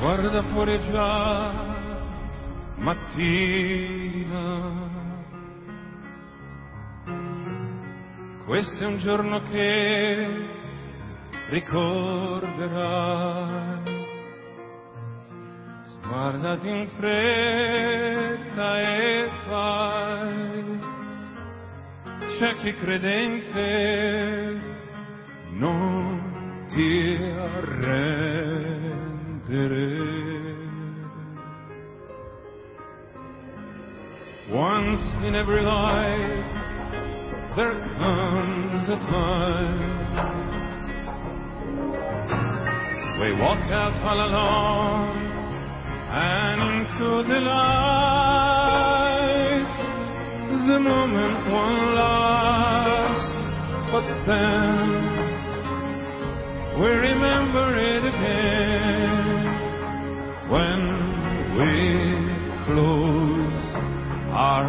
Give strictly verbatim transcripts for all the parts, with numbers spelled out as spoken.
Guarda fuori già mattina, questo è un giorno che ricorderai. Guardati in fretta e vai, c'è chi credente non ti arrendere. Once in every life there comes a time we walk out all alone and into the light. The moment won't last, but then we remember it again when we close our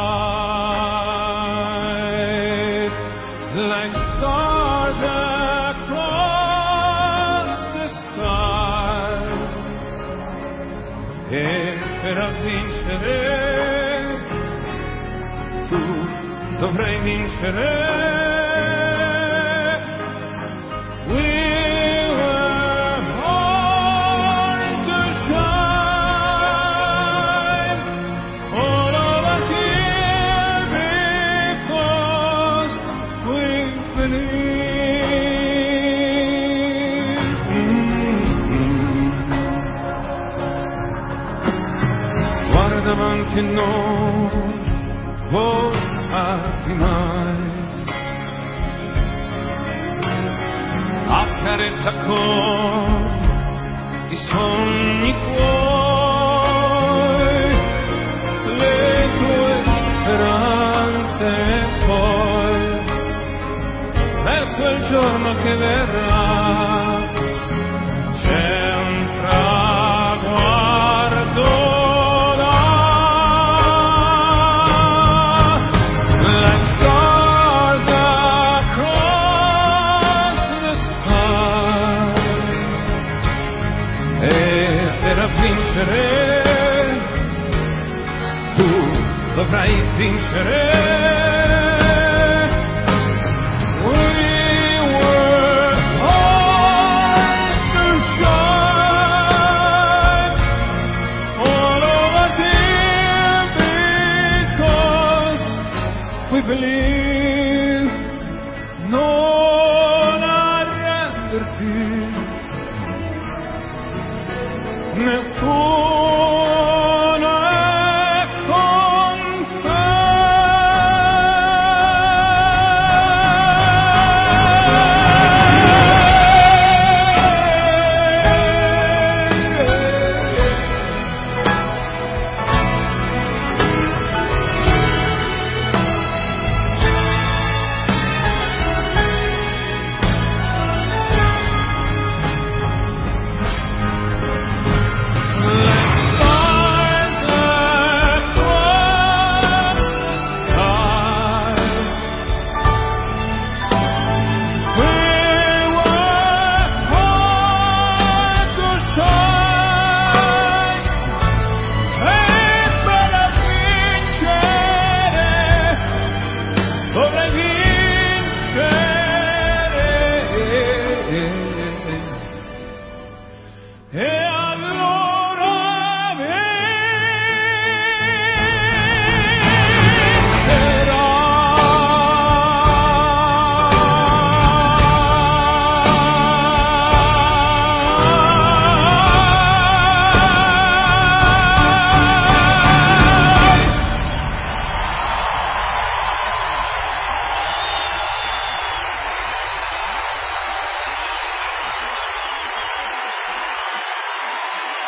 eyes, like stars across the sky. E per vincere tu dovrai vincere. We were born to shine, all of us here because we believe. Mm-hmm. Guarda davanti a noi, volati mai, accarezza con i sogni tuoi, le tue speranze, e poi verso il giorno che verrà c'è un traguardo là, like stars across the sky. E per vincere tu dovrai vincere. We were born to shine, all of us here because we believe. Non arrenderti, nessuno è con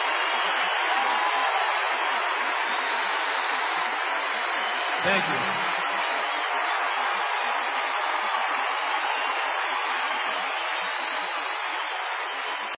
Thank you.